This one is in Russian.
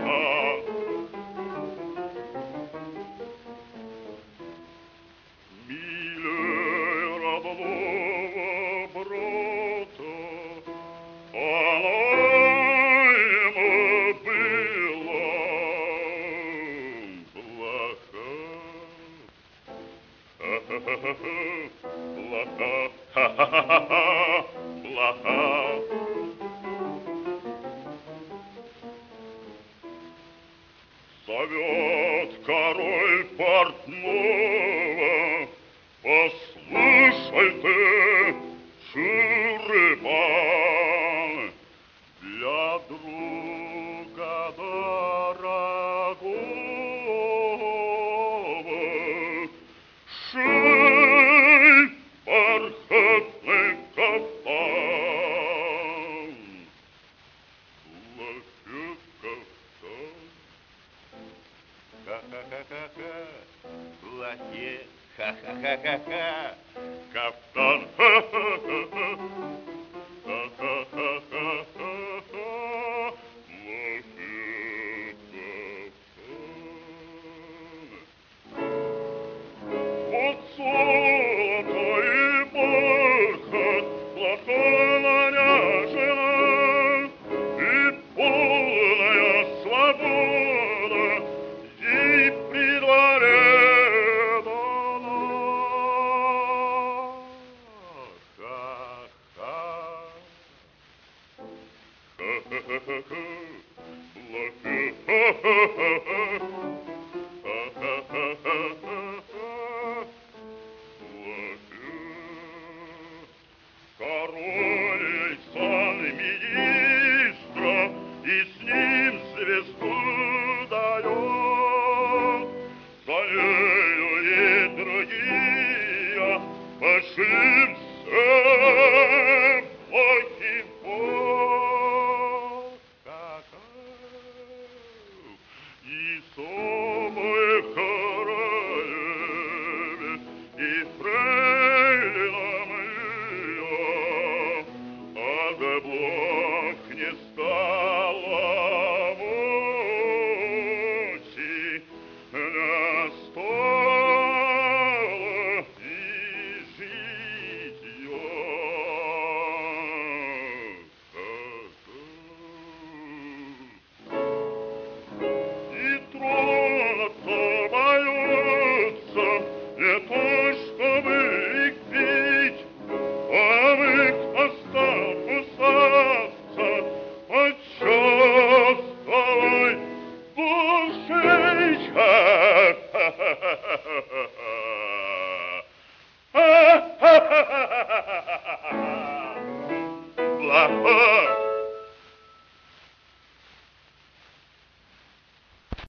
Милее родного брата, она ему была плоха. Плоха, плоха. Зовет король портного, послушай ты, Шурыпан, для друга дорогого шей бархатный кафтан. Плохих кафтан. Ха-ха-ха-ха-ха, плохе, ха-ха-ха-ха-ха, Кафтан, ха-ха-ха-ха, ха-ха-ха-ха-ха, плохих кафтан. Вот золото и бархат, плоха наряжена, и полная свобода ей при дворе дана. Ха-ха. Ха-ха-ха-ха, плохих, ха-ха-ха-ха, ха-ха-ха-ха-ха, плохих. Король сан-министра и с ним звезду дает. За нею и другие пошли всем плохим бог. И сон